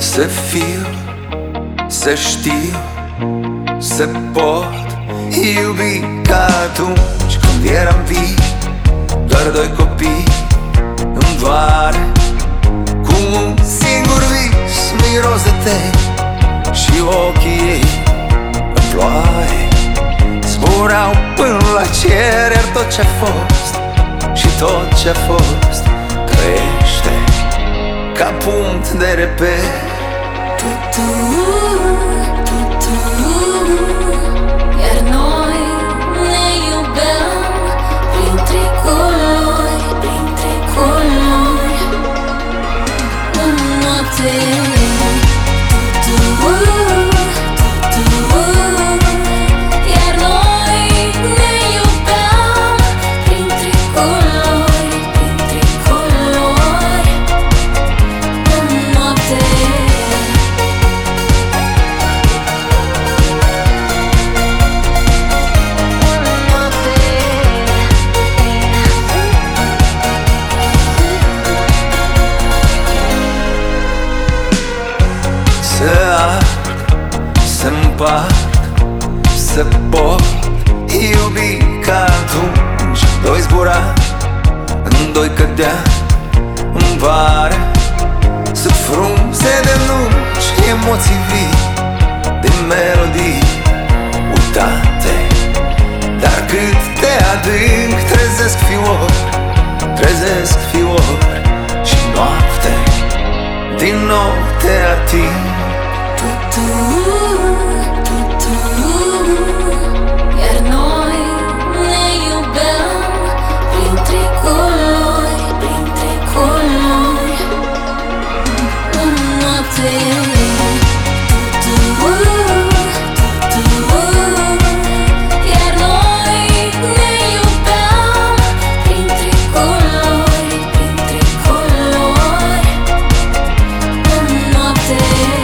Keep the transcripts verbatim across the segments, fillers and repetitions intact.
Să fiu, să știu, să pot iubi ca atunci când eram vii. Doar doi copii îmi doare, cu un singur vis, miros de te și ochii ei în ploaie. Zburau până la cer, iar tot ce-a fost și tot ce-a fost crește ca punct de reper. Tu, tu, tu, tu, iar noi ne iubeam printre culori, printre culori, în noapte. Tu, tu, tu, tu, iar noi ne iubeam printre culori, printre culori, în noapte. Să arc, să împart, să pot iubi ca atunci. Doi zbura, în doi cădea în vară, sub frunze de nuci, emoții vii, de melodii uitate. Dar cât de adânc trezesc fiori, trezesc fiori și noapte din nou te ating. Tu, tu, tu, tu, iar noi ne iubeam printre culori, printre culori, în noapte. Tu, tu, tu, tu, iar noi ne iubeam printre culori, printre culori, în noapte.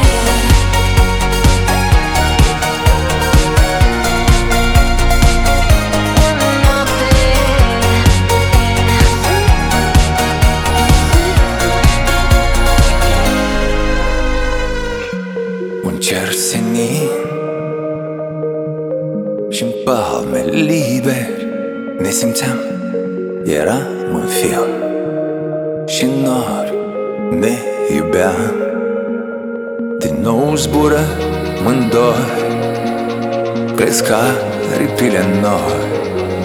Un cer senin și-n palme liberi ne simțeam, eram în film și în nori ne iubeam. Din nou zbură mândoi, cresc aripile în noi,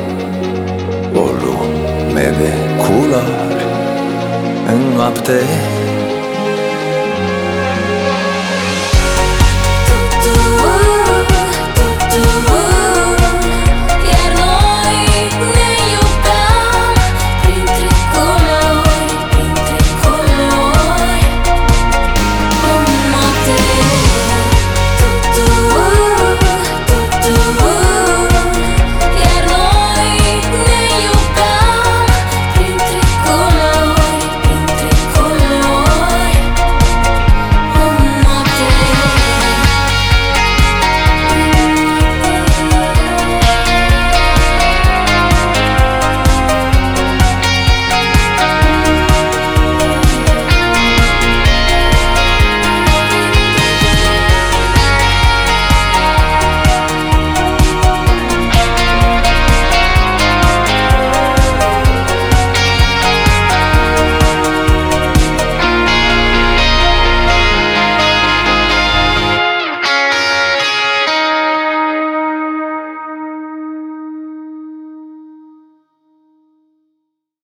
o lume de culori în noapte.